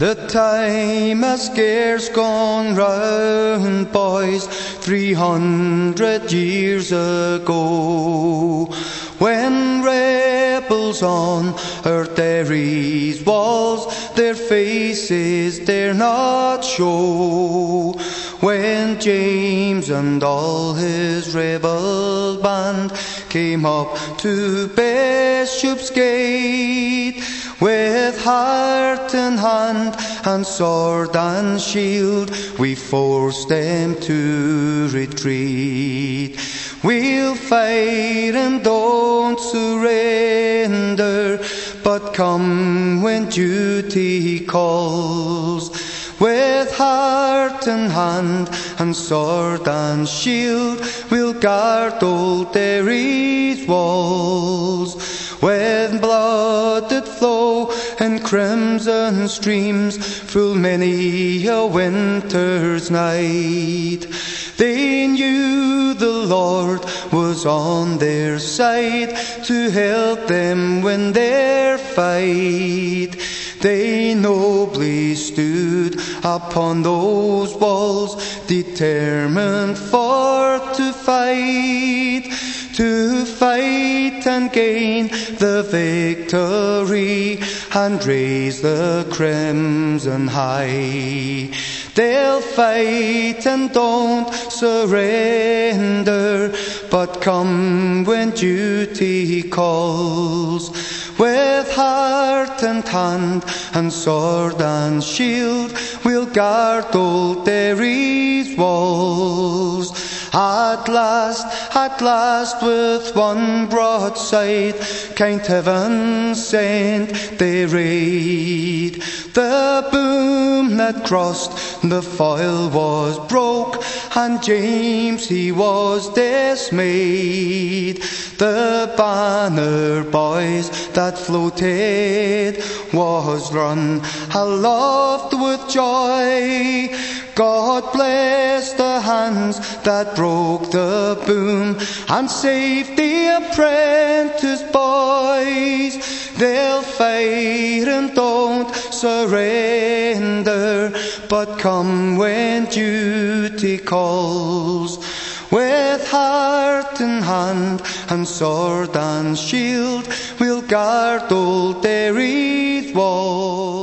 The time has scarce gone round, boys, 300 years ago, when rebels on our Derry's walls their faces dare not show, when James and all his rebel band came up to Bishopsgate, with heart and hand and sword and shield we forced them to retreat. We'll fight and don't surrender, but come when duty calls. With heart and hand and sword and shield we'll guard old Derry's walls. When blood did flow in crimson streams full many a winter's night, they knew the Lord was on their side to help them win their fight. They nobly stood upon those walls, determined for to fight and gain the victory and raise the crimson high. They'll fight and don't surrender, but come when duty calls. With heart and hand and sword and shield we'll guard old Derry's walls. At last, with one broadside, kind heaven sent their aid. The boom that crossed the foil was broke, and James he was dismayed. The banner, boys, that floated was run aloft with joy. God bless the hands that broke the boom and saved the apprentice boys. They'll fight and don't surrender, but come when duty calls. With heart and hand and sword and shield we'll guard old Derry's walls.